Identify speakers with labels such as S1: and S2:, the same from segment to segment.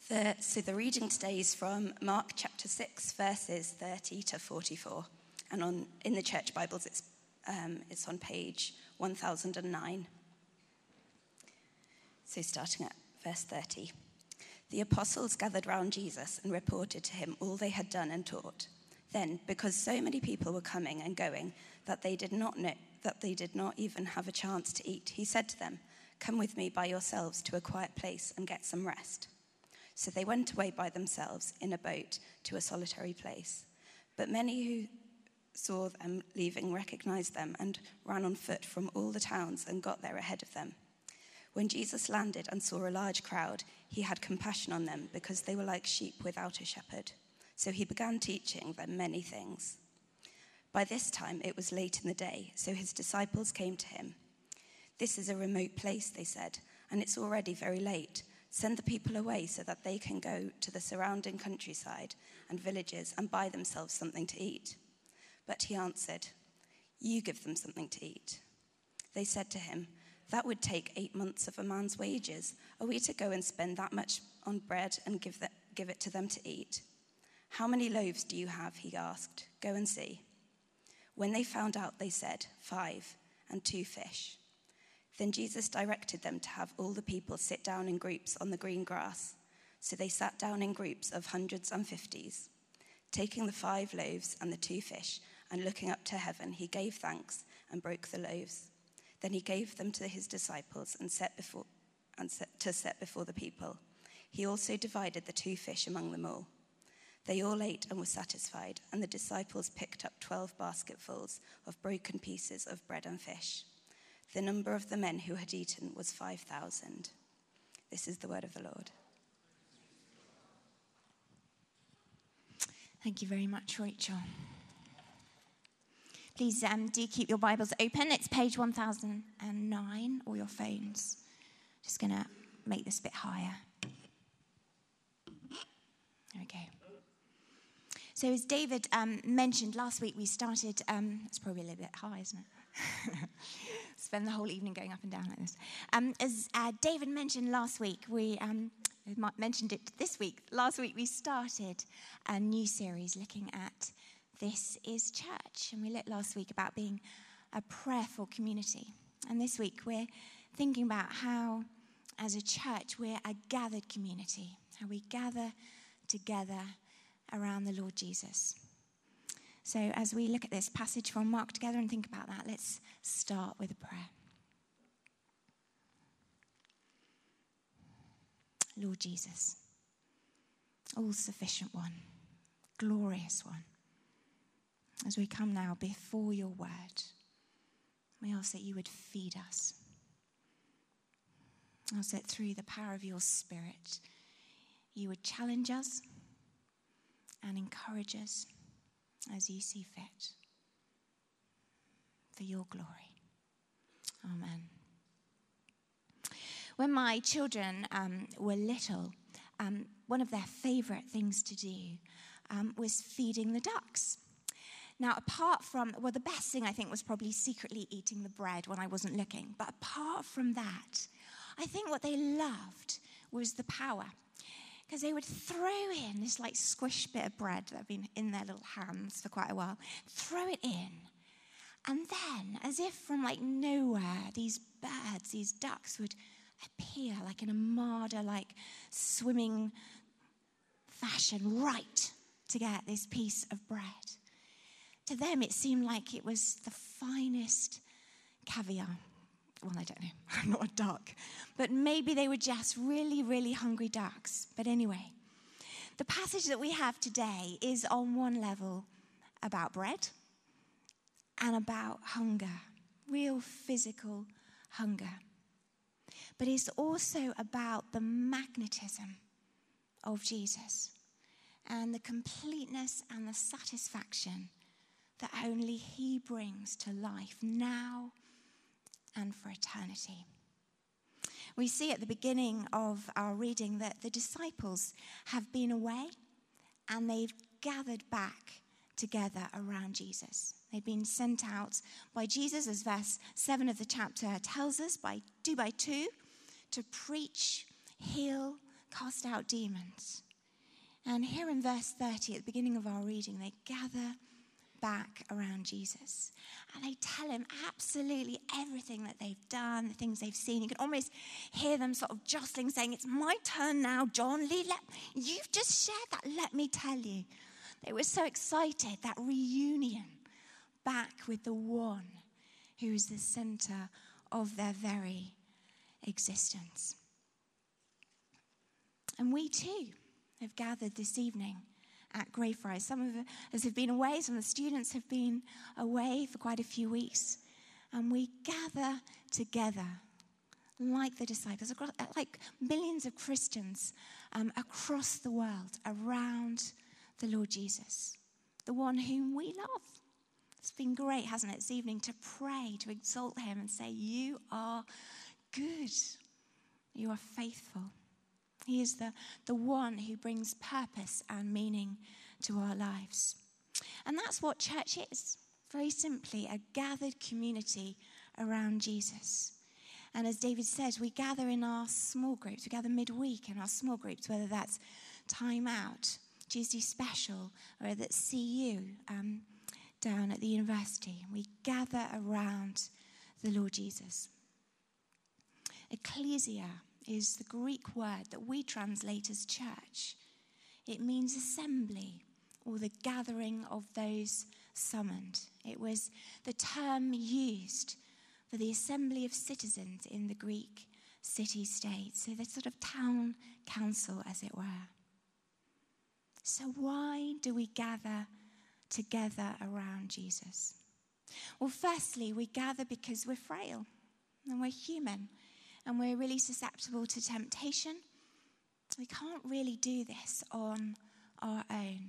S1: The reading today is from Mark chapter 6, verses 30 to 44. And in the church Bibles, it's on page 1009. So starting at verse 30. The apostles gathered round Jesus and reported to him all they had done and taught. Then, because so many people were coming and going that they did not even have a chance to eat, he said to them, "Come with me by yourselves to a quiet place and get some rest." So they went away by themselves in a boat to a solitary place. But many who saw them leaving recognized them and ran on foot from all the towns and got there ahead of them. When Jesus landed and saw a large crowd, he had compassion on them because they were like sheep without a shepherd. So he began teaching them many things. By this time it was late in the day, so his disciples came to him. "This is a remote place," they said, "and it's already very late. Send the people away so that they can go to the surrounding countryside and villages and buy themselves something to eat." But he answered, "You give them something to eat." They said to him, "That would take 8 months of a man's wages. Are we to go and spend that much on bread and give it to them to eat?" "How many loaves do you have?" he asked. "Go and see." When they found out, they said, 5 and 2 fish. Then Jesus directed them to have all the people sit down in groups on the green grass. So they sat down in groups of hundreds and fifties. Taking the 5 loaves and the 2 fish and looking up to heaven, he gave thanks and broke the loaves. Then he gave them to his disciples and set before the people. He also divided the 2 fish among them all. They all ate and were satisfied, and the disciples picked up 12 basketfuls of broken pieces of bread and fish. The number of the men who had eaten was 5,000. This is the word of the Lord.
S2: Thank you very much, Rachel. Please do keep your Bibles open. It's page 1009, or your phones. Just going to make this a bit higher. There we go. So as David mentioned last week, we started, it's probably a little bit high, isn't it? Spend the whole evening going up and down like this. As David mentioned last week, we mentioned it this week. Last week we started a new series looking at This is Church. And we looked last week about being a prayerful community. And this week we're thinking about how, as a church, we're a gathered community. How we gather together around the Lord Jesus. So as we look at this passage from Mark together and think about that, let's start with a prayer. Lord Jesus, all-sufficient one, glorious one, as we come now before your word, we ask that you would feed us. I ask that through the power of your Spirit, you would challenge us and encourage us as you see fit, for your glory. Amen. When my children were little, one of their favourite things to do was feeding the ducks. Now, apart from, the best thing I think was probably secretly eating the bread when I wasn't looking. But apart from that, I think what they loved was the power. Because they would throw in this like squished bit of bread that had been in their little hands for quite a while, throw it in. And then, as if from like nowhere, these birds, these ducks would appear like in a marder, like swimming fashion, right to get this piece of bread. To them, it seemed like it was the finest caviar. Well, I don't know. I'm not a duck. But maybe they were just really, really hungry ducks. But anyway, the passage that we have today is on one level about bread and about hunger, real physical hunger. But it's also about the magnetism of Jesus and the completeness and the satisfaction that only he brings to life now and for eternity. We see at the beginning of our reading that the disciples have been away and they've gathered back together around Jesus. They'd been sent out by Jesus, as verse 7 of the chapter tells us, by two to preach, heal, cast out demons. And here in verse 30, at the beginning of our reading, they gather back around Jesus. And they tell him absolutely everything that they've done, the things they've seen. You can almost hear them sort of jostling, saying, "It's my turn now, John. You've just shared that. Let me tell you." They were so excited, that reunion back with the one who is the center of their very existence. And we too have gathered this evening at Greyfriars. Some of us have been away, some of the students have been away for quite a few weeks. And we gather together like the disciples, like millions of Christians across the world around the Lord Jesus, the one whom we love. It's been great, hasn't it, this evening to pray, to exalt him and say, "You are good. You are faithful." He is the one who brings purpose and meaning to our lives. And that's what church is. Very simply, a gathered community around Jesus. And as David said, we gather in our small groups. We gather midweek in our small groups, whether that's Time Out, Tuesday Special, or that's CU down at the university. We gather around the Lord Jesus. Ecclesia is the Greek word that we translate as church. It means assembly, or the gathering of those summoned. It was the term used for the assembly of citizens in the Greek city-state, so the sort of town council, as it were. So why do we gather together around Jesus? Well, firstly, we gather because we're frail and we're human. And we're really susceptible to temptation. We can't really do this on our own.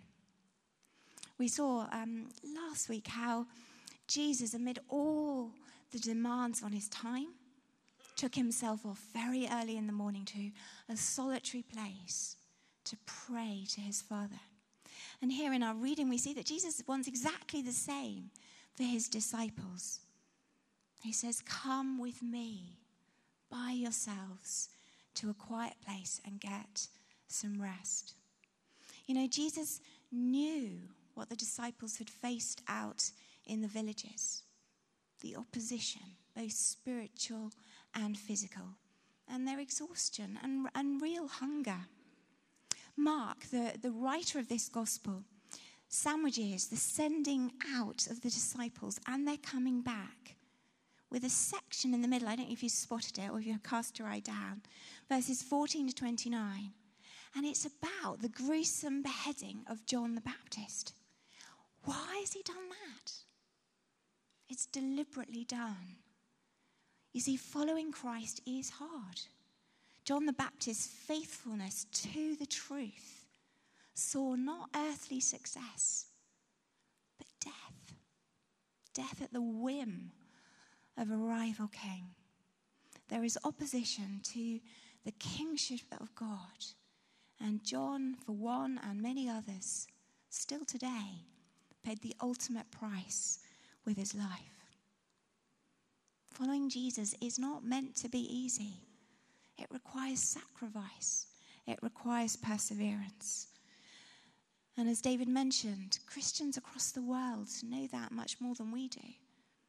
S2: We saw last week how Jesus, amid all the demands on his time, took himself off very early in the morning to a solitary place to pray to his Father. And here in our reading, we see that Jesus wants exactly the same for his disciples. He says, "Come with me by yourselves to a quiet place and get some rest." You know, Jesus knew what the disciples had faced out in the villages. The opposition, both spiritual and physical, and their exhaustion and real hunger. Mark, the writer of this gospel, sandwiches the sending out of the disciples and their coming back with a section in the middle. I don't know if you spotted it or if you cast your eye down. Verses 14 to 29. And it's about the gruesome beheading of John the Baptist. Why has he done that? It's deliberately done. You see, following Christ is hard. John the Baptist's faithfulness to the truth saw not earthly success, but death. Death at the whim of a rival king. There is opposition to the kingship of God. And John, for one, and many others, still today, paid the ultimate price with his life. Following Jesus is not meant to be easy. It requires sacrifice. It requires perseverance. And as David mentioned, Christians across the world know that much more than we do.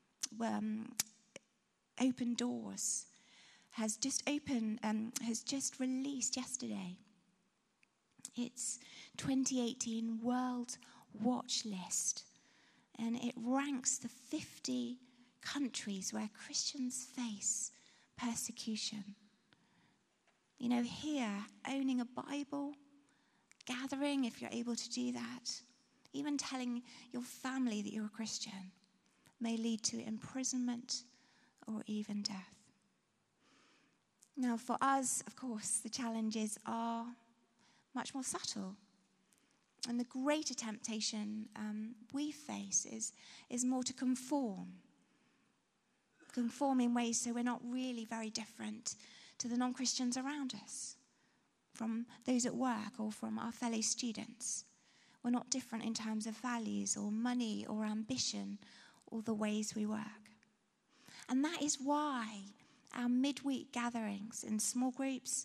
S2: Open Doors has just released yesterday its 2018 World Watch List, and it ranks the 50 countries where Christians face persecution. You know, here, owning a Bible, gathering if you're able to do that, even telling your family that you're a Christian, may lead to imprisonment or even death. Now, for us, of course, the challenges are much more subtle. And the greater temptation we face is more to conform in ways so we're not really very different to the non-Christians around us, from those at work or from our fellow students. We're not different in terms of values or money or ambition or the ways we work. And that is why our midweek gatherings in small groups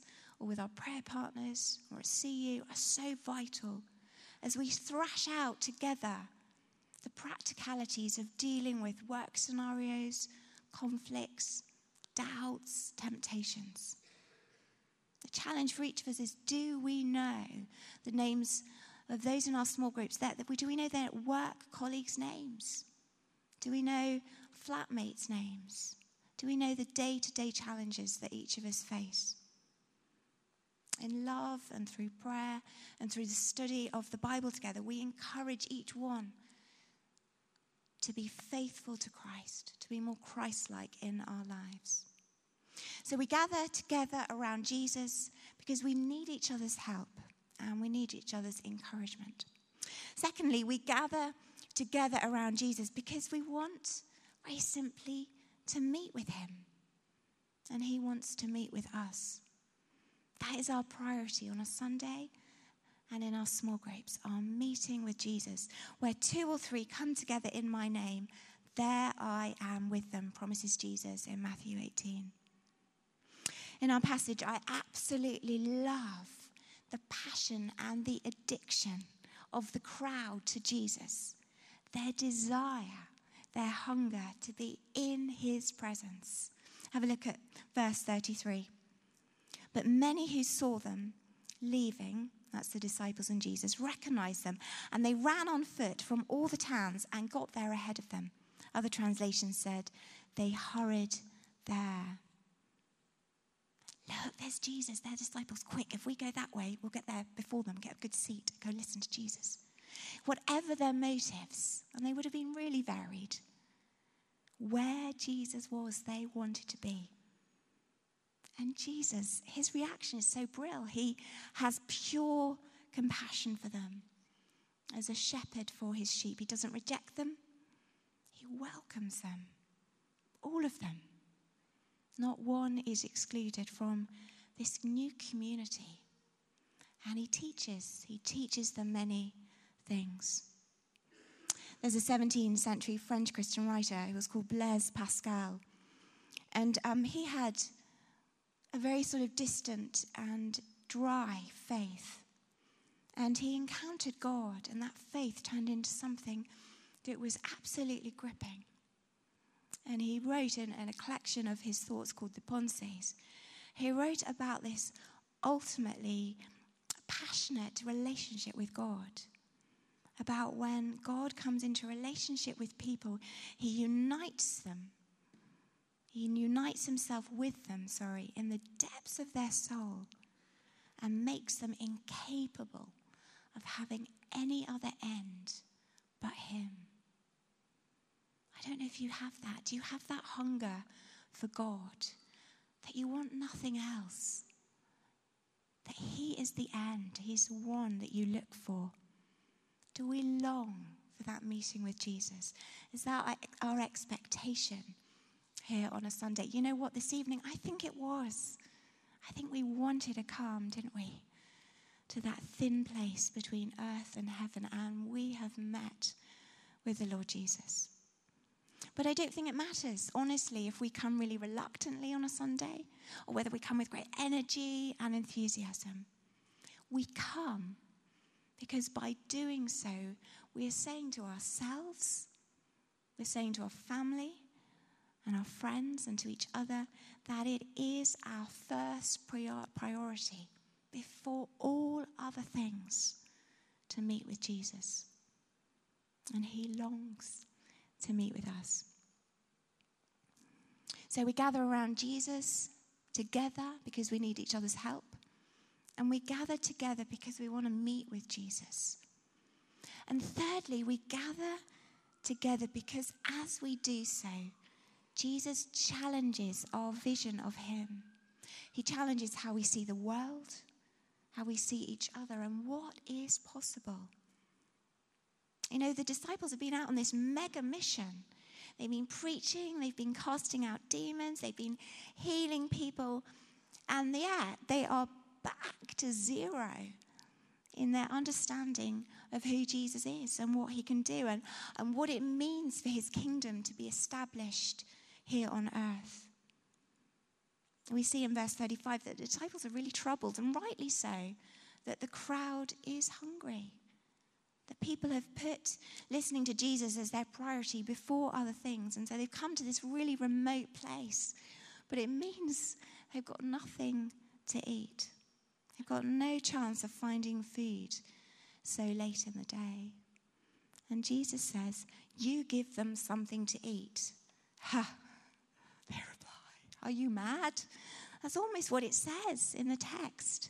S2: or with our prayer partners or at CU are so vital as we thrash out together the practicalities of dealing with work scenarios, conflicts, doubts, temptations. The challenge for each of us is, do we know the names of those in our small groups? Do we know their work colleagues' names? Do we know flatmates' names? Do we know the day-to-day challenges that each of us face? In love and through prayer and through the study of the Bible together, we encourage each one to be faithful to Christ, to be more Christ-like in our lives. So we gather together around Jesus because we need each other's help and we need each other's encouragement. Secondly, we gather together around Jesus because we want, very simply, to meet with him. And he wants to meet with us. That is our priority on a Sunday and in our small groups, our meeting with Jesus, where 2 or 3 come together in my name, there I am with them, promises Jesus in Matthew 18. In our passage, I absolutely love the passion and the addiction of the crowd to Jesus, their desire, their hunger to be in his presence. Have a look at verse 33. But many who saw them leaving, that's the disciples and Jesus, recognized them, and they ran on foot from all the towns and got there ahead of them. Other translations said they hurried there. Look, there's Jesus, their disciples. Quick, if we go that way, we'll get there before them, get a good seat, go listen to Jesus. Whatever their motives, and they would have been really varied, where Jesus was, they wanted to be. And Jesus, his reaction is so brilliant. He has pure compassion for them. As a shepherd for his sheep, he doesn't reject them. He welcomes them, all of them. Not one is excluded from this new community. And he teaches them many things. There's a 17th century French Christian writer who was called Blaise Pascal. And he had a very sort of distant and dry faith. And he encountered God, and that faith turned into something that was absolutely gripping. And he wrote in a collection of his thoughts called the Pensées. He wrote about this ultimately passionate relationship with God. About when God comes into relationship with people, he unites them. He unites himself with them, in the depths of their soul and makes them incapable of having any other end but him. I don't know if you have that. Do you have that hunger for God? That you want nothing else? That he is the end. He's the one that you look for. Do we long for that meeting with Jesus? Is that our expectation here on a Sunday? You know what, this evening, I think it was. I think we wanted to come, didn't we? To that thin place between earth and heaven, and we have met with the Lord Jesus. But I don't think it matters, honestly, if we come really reluctantly on a Sunday or whether we come with great energy and enthusiasm. We come because by doing so, we are saying to ourselves, we're saying to our family and our friends and to each other that it is our first priority before all other things to meet with Jesus. And he longs to meet with us. So we gather around Jesus together because we need each other's help. And we gather together because we want to meet with Jesus. And thirdly, we gather together because as we do so, Jesus challenges our vision of him. He challenges how we see the world, how we see each other, and what is possible. You know, the disciples have been out on this mega mission. They've been preaching, they've been casting out demons, they've been healing people, and yet they are back to zero in their understanding of who Jesus is and what he can do and what it means for his kingdom to be established here on earth. We see in verse 35 that the disciples are really troubled, and rightly so, that the crowd is hungry. That people have put listening to Jesus as their priority before other things. And so they've come to this really remote place. But it means they've got nothing to eat. They've got no chance of finding food so late in the day. And Jesus says, you give them something to eat. Ha! They reply, are you mad? That's almost what it says in the text.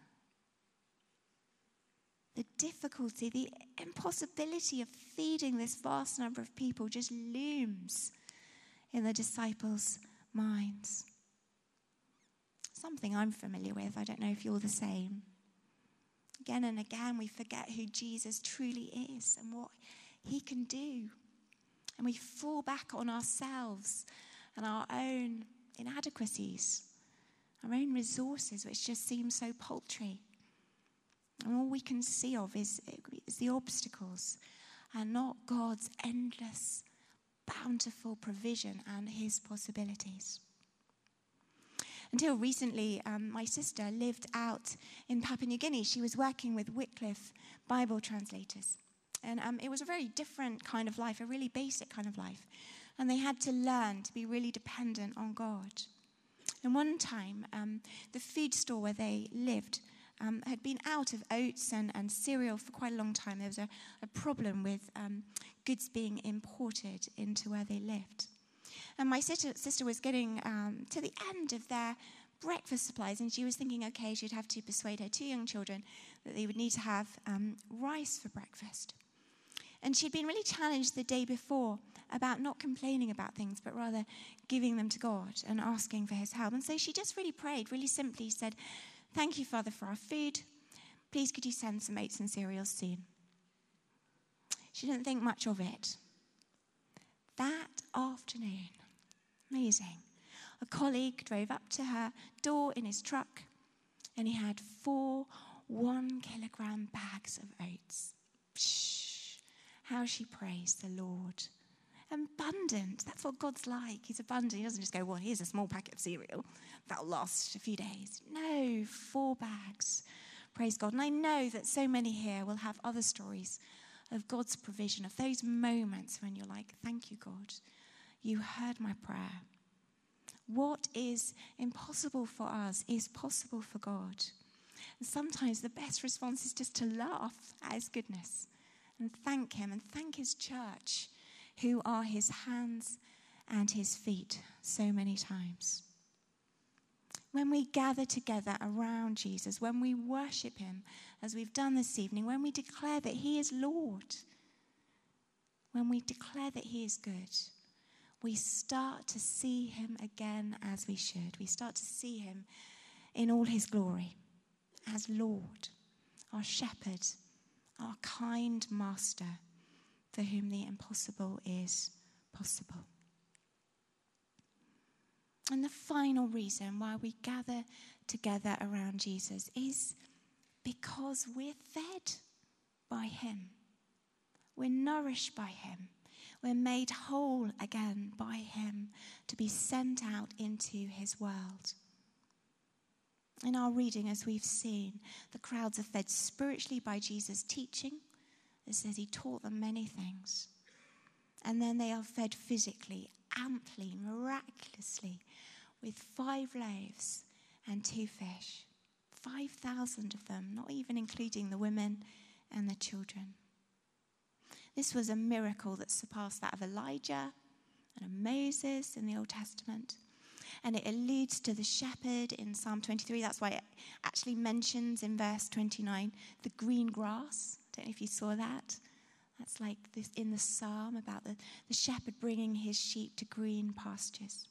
S2: The difficulty, the impossibility of feeding this vast number of people just looms in the disciples' minds. Something I'm familiar with. I don't know if you're the same. Again and again, we forget who Jesus truly is and what he can do. And we fall back on ourselves and our own inadequacies, our own resources, which just seem so paltry. And all we can see of is the obstacles and not God's endless, bountiful provision and his possibilities. Until recently, my sister lived out in Papua New Guinea. She was working with Wycliffe Bible translators. And it was a very different kind of life, a really basic kind of life. And they had to learn to be really dependent on God. And one time, the food store where they lived had been out of oats and cereal for quite a long time. There was a problem with goods being imported into where they lived. And my sister was getting to the end of their breakfast supplies, and she was thinking, okay, she'd have to persuade her two young children that they would need to have rice for breakfast. And she'd been really challenged the day before about not complaining about things, but rather giving them to God and asking for his help. And so she just really prayed, really simply said, thank you, Father, for our food. Please could you send some oats and cereals soon? She didn't think much of it. That afternoon, amazing, a colleague drove up to her door in his truck, and he had 4 1-kilogram bags of oats. Psh, how she praised the Lord. Abundant. That's what God's like. He's abundant. He doesn't just go, well, here's a small packet of cereal. That'll last a few days. No, 4 bags. Praise God. And I know that so many here will have other stories of God's provision, of those moments when you're like, thank you, God. You heard my prayer. What is impossible for us is possible for God. And sometimes the best response is just to laugh at his goodness and thank him and thank his church, who are his hands and his feet so many times. When we gather together around Jesus, when we worship him, as we've done this evening, when we declare that he is Lord, when we declare that he is good, we start to see him again as we should. We start to see him in all his glory as Lord, our shepherd, our kind master, for whom the impossible is possible. And the final reason why we gather together around Jesus is because we're fed by him. We're nourished by him. We're made whole again by him to be sent out into his world. In our reading, as we've seen, the crowds are fed spiritually by Jesus' teaching. It says he taught them many things. And then they are fed physically, amply, miraculously, with 5 loaves and 2 fish. 5,000 of them, not even including the women and the children. This was a miracle that surpassed that of Elijah and of Moses in the Old Testament. And it alludes to the shepherd in Psalm 23. That's why it actually mentions in verse 29 the green grass. I don't know if you saw that. That's like this in the psalm about the shepherd bringing his sheep to green pastures.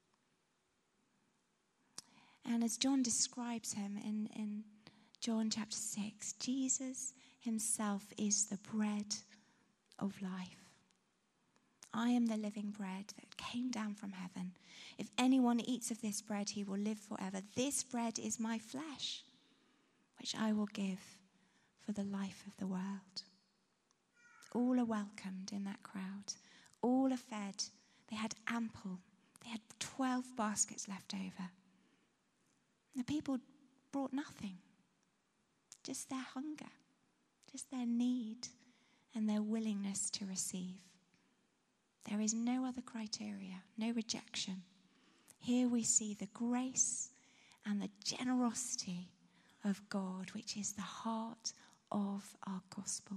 S2: And as John describes him in John chapter 6, Jesus himself is the bread of life. I am the living bread that came down from heaven. If anyone eats of this bread, he will live forever. This bread is my flesh, which I will give for the life of the world. All are welcomed in that crowd. All are fed. They had ample. They had 12 baskets left over. The people brought nothing, just their hunger, just their need and their willingness to receive. There is no other criteria, no rejection. Here we see the grace and the generosity of God, which is the heart of our gospel.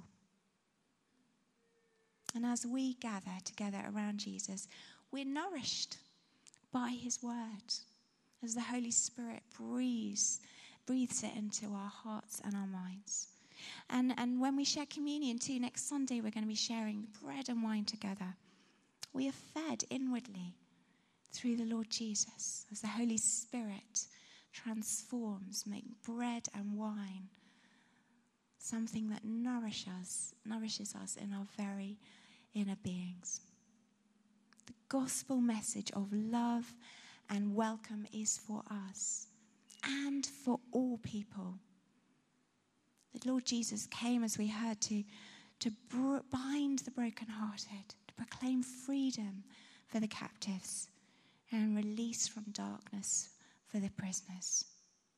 S2: And as we gather together around Jesus, we're nourished by his word, as the Holy Spirit breathes it into our hearts and our minds. And when we share communion too, next Sunday we're going to be sharing bread and wine together. We are fed inwardly through the Lord Jesus as the Holy Spirit transforms, make bread and wine something that nourishes us in our very inner beings. The gospel message of love and welcome is for us and for all people. The Lord Jesus came, as we heard, to bind the brokenhearted, to proclaim freedom for the captives and release from darkness for the prisoners.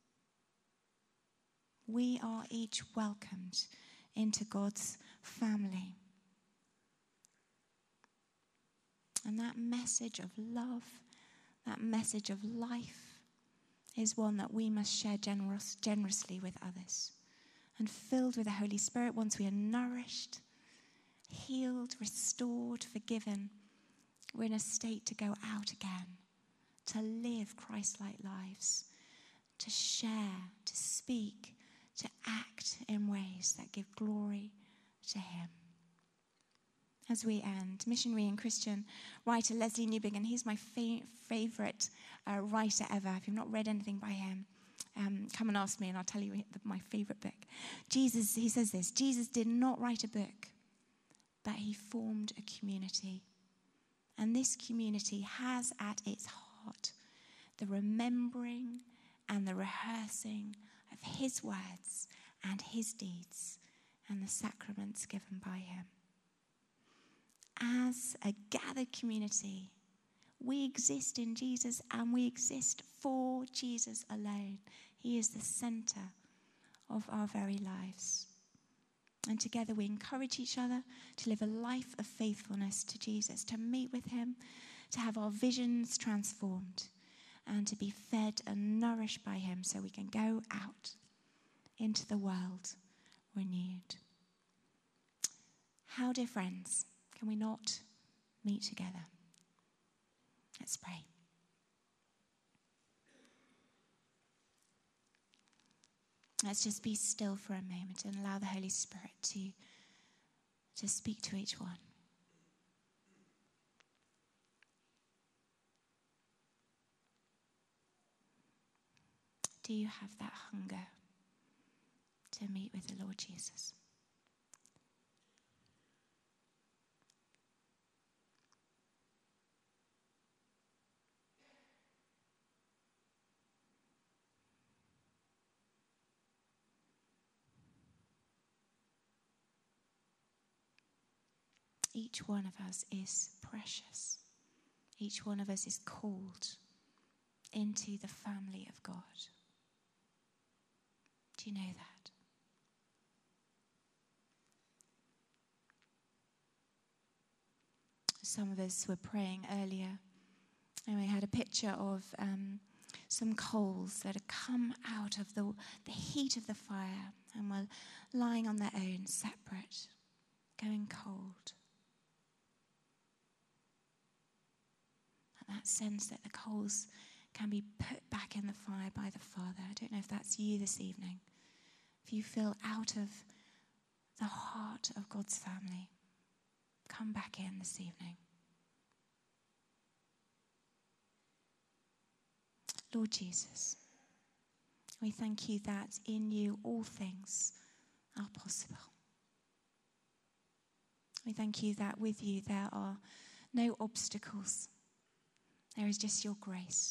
S2: We are each welcomed into God's family. And that message of love, that message of life, is one that we must share generously with others. And filled with the Holy Spirit, once we are nourished, healed, restored, forgiven, we're in a state to go out again, to live Christ-like lives, to share, to speak, to act in ways that give glory to him. As we end, missionary and Christian writer Leslie Newbigin, he's my favorite writer ever. If you've not read anything by him, come and ask me and I'll tell you my favorite book. He says this: Jesus did not write a book, but he formed a community. And this community has at its heart the remembering and the rehearsing of his words and his deeds and the sacraments given by him. As a gathered community, we exist in Jesus and we exist for Jesus alone. He is the center of our very lives. And together we encourage each other to live a life of faithfulness to Jesus, to meet with him, to have our visions transformed, and to be fed and nourished by him so we can go out into the world renewed. How, dear friends, can we not meet together? Let's pray. Let's just be still for a moment and allow the Holy Spirit to speak to each one. Do you have that hunger to meet with the Lord Jesus? Each one of us is precious. Each one of us is called into the family of God. Do you know that? Some of us were praying earlier, and we had a picture of some coals that had come out of the heat of the fire and were lying on their own, separate, going cold. That sense that the coals can be put back in the fire by the Father. I don't know if that's you this evening. If you feel out of the heart of God's family, come back in this evening. Lord Jesus, we thank you that in you all things are possible. We thank you that with you there are no obstacles. There is just your grace.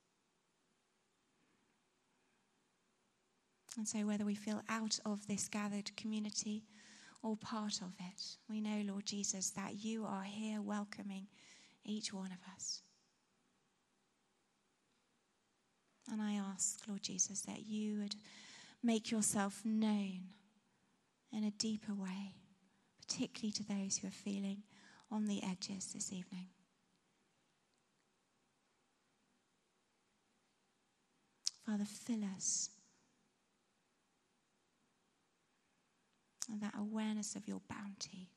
S2: And so whether we feel out of this gathered community or part of it, we know, Lord Jesus, that you are here welcoming each one of us. And I ask, Lord Jesus, that you would make yourself known in a deeper way, particularly to those who are feeling on the edges this evening. Father, fill us with that awareness of your bounty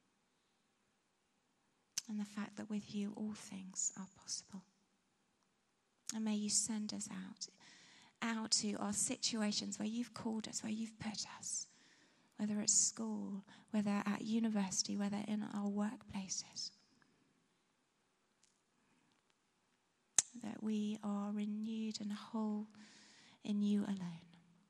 S2: and the fact that with you all things are possible. And may you send us out to our situations where you've called us, where you've put us, whether at school, whether at university, whether in our workplaces, that we are renewed and whole in you alone.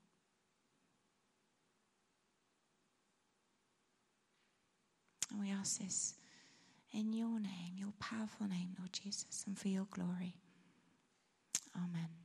S2: And we ask this in your name, your powerful name, Lord Jesus, and for your glory. Amen.